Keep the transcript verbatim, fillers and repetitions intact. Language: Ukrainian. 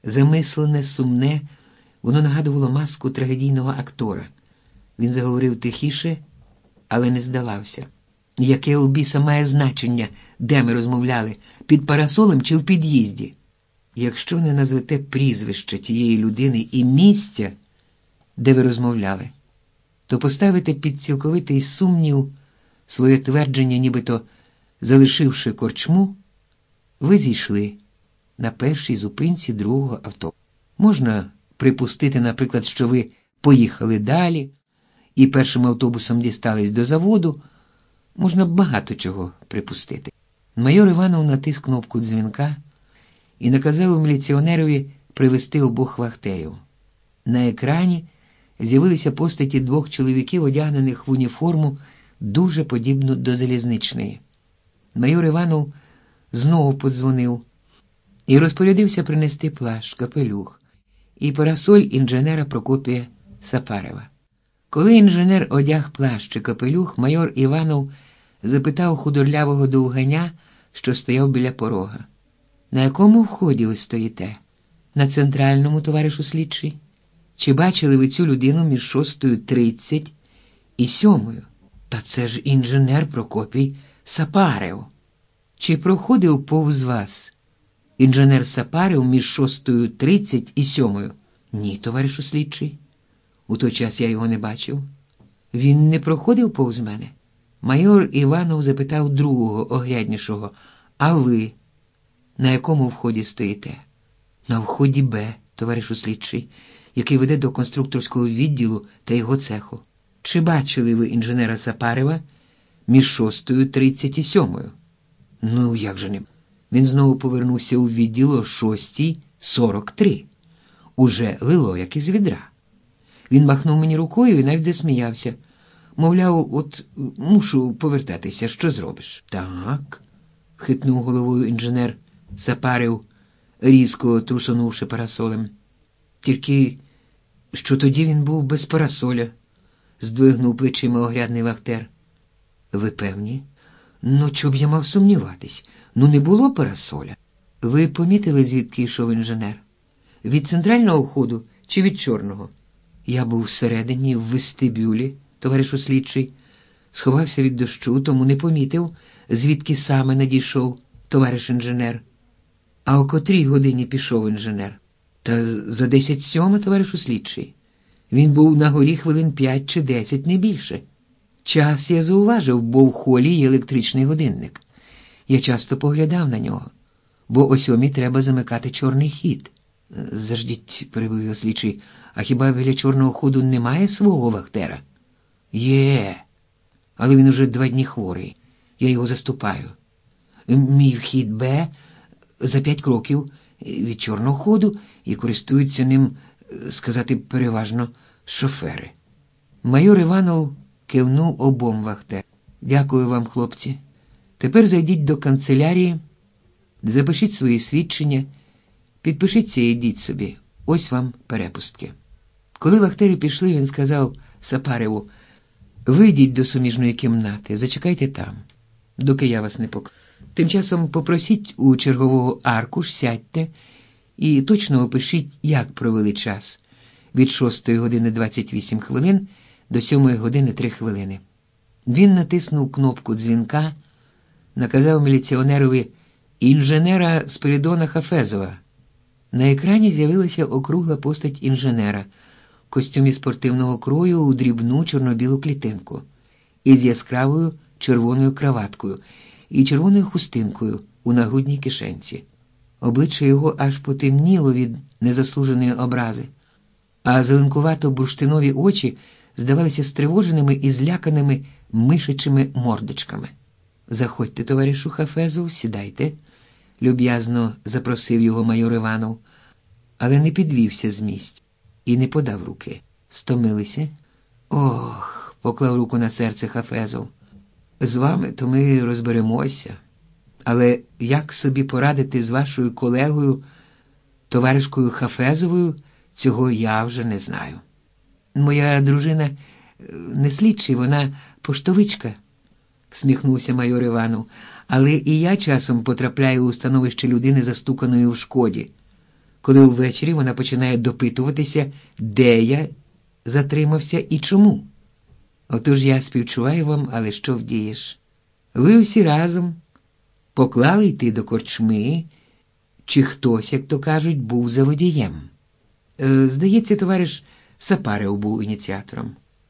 Замислене, сумне, воно нагадувало маску трагедійного актора. Він заговорив тихіше, але не здавався. Яке у біса має значення, де ми розмовляли, під парасолем чи в під'їзді? Якщо не назвете прізвище тієї людини і місця, де ви розмовляли, то поставите під цілковитий сумнів своє твердження, нібито залишивши корчму, ви зійшли на першій зупинці другого автобуса. Можна припустити, наприклад, що ви поїхали далі і першим автобусом дістались до заводу. Можна багато чого припустити. Майор Іванов натис кнопку дзвінка і наказав міліціонерові привезти обох вахтерів. На екрані з'явилися постаті двох чоловіків, одягнених в уніформу, дуже подібну до залізничної. Майор Іванов знову подзвонив і розпорядився принести плащ, капелюх і парасоль інженера Прокопія Сапарева. Коли інженер одяг плащ і капелюх, майор Іванов запитав худорлявого довганя, що стояв біля порога: «На якому вході ви стоїте? На центральному, товаришу слідчий? Чи бачили ви цю людину між шостою тридцять і сьомою? Та це ж інженер Прокопій Сапарев. Чи проходив повз вас інженер Сапарев між шостою тридцять і сьомою? Ні, товаришу слідчий. У той час я його не бачив. Він не проходив повз мене?» Майор Іванов запитав другого, огряднішого: «А ви на якому вході стоїте?» «На вході Б, товаришу слідчий, який веде до конструкторського відділу та його цеху. Чи бачили ви інженера Сапарева між шостою тридцять і сьомою?» «Ну, як же не?» Він знову повернувся у відділ о шостій сорок три. Уже лило, як із відра. Він махнув мені рукою і навіть засміявся. Мовляв, от мушу повертатися, що зробиш? «Так», – хитнув головою інженер Сапарев, різко трусонувши парасолем. «Тільки що тоді він був без парасоля», – здвигнув плечима огрядний вахтер. «Ви певні? Ну, чоб я мав сумніватись? Ну, не було парасоля». «Ви помітили, звідки йшов інженер? Від центрального входу чи від чорного?» «Я був всередині, в вестибюлі, товаришу слідчий. Сховався від дощу, тому не помітив, звідки саме надійшов товариш інженер». «А о котрій годині пішов інженер?» «Та за десять сьома, товаришу слідчий. Він був на горі хвилин п'ять чи десять, не більше. Час я зауважив, бо в холі є електричний годинник. Я часто поглядав на нього, бо о сьомій треба замикати чорний хід». «Заждіть», – перебив його слідчий, – «а хіба біля чорного ходу немає свого вахтера?» «Є, але він уже два дні хворий. Я його заступаю. Мій вхід Б за п'ять кроків від чорного ходу, і користуються ним, сказати, переважно шофери». Майор Іванов кивнув обом вахтерам. «Дякую вам, хлопці. Тепер зайдіть до канцелярії, запишіть свої свідчення, підпишіться і йдіть собі. Ось вам перепустки». Коли вахтери пішли, він сказав Сапареву: «Вийдіть до суміжної кімнати, зачекайте там, доки я вас не покладу. Тим часом попросіть у чергового аркуш, сядьте і точно опишіть, як провели час від шостої години двадцять вісім хвилин до сьомої години три хвилини». Він натиснув кнопку дзвінка, наказав міліціонерові: «Інженера Спиридона Хафезова». На екрані з'явилася округла постать інженера в костюмі спортивного крою у дрібну чорно-білу клітинку із яскравою червоною краваткою і червоною хустинкою у нагрудній кишенці. Обличчя його аж потемніло від незаслуженої образи, а зеленкувато-бурштинові очі здавалися стривоженими і зляканими мишачими мордочками. «Заходьте, товаришу Хафезов, сідайте», – люб'язно запросив його майор Іванов, але не підвівся з місця і не подав руки. «Стомилися?» «Ох», – поклав руку на серце Хафезов, – «з вами то ми розберемося, але як собі порадити з вашою колегою, товаришкою Хафезовою, цього я вже не знаю. Моя дружина не слідчий, вона поштовичка», – всміхнувся майор Іванов, «але і я часом потрапляю у становище людини, застуканої в шкоді. коли ввечері вона починає допитуватися, де я затримався і чому. Отож я співчуваю вам, але що вдієш? Ви усі разом поклали йти до корчми, чи хтось, як то кажуть, був за водієм. Е, здається, товариш Сапарев був ініціатором.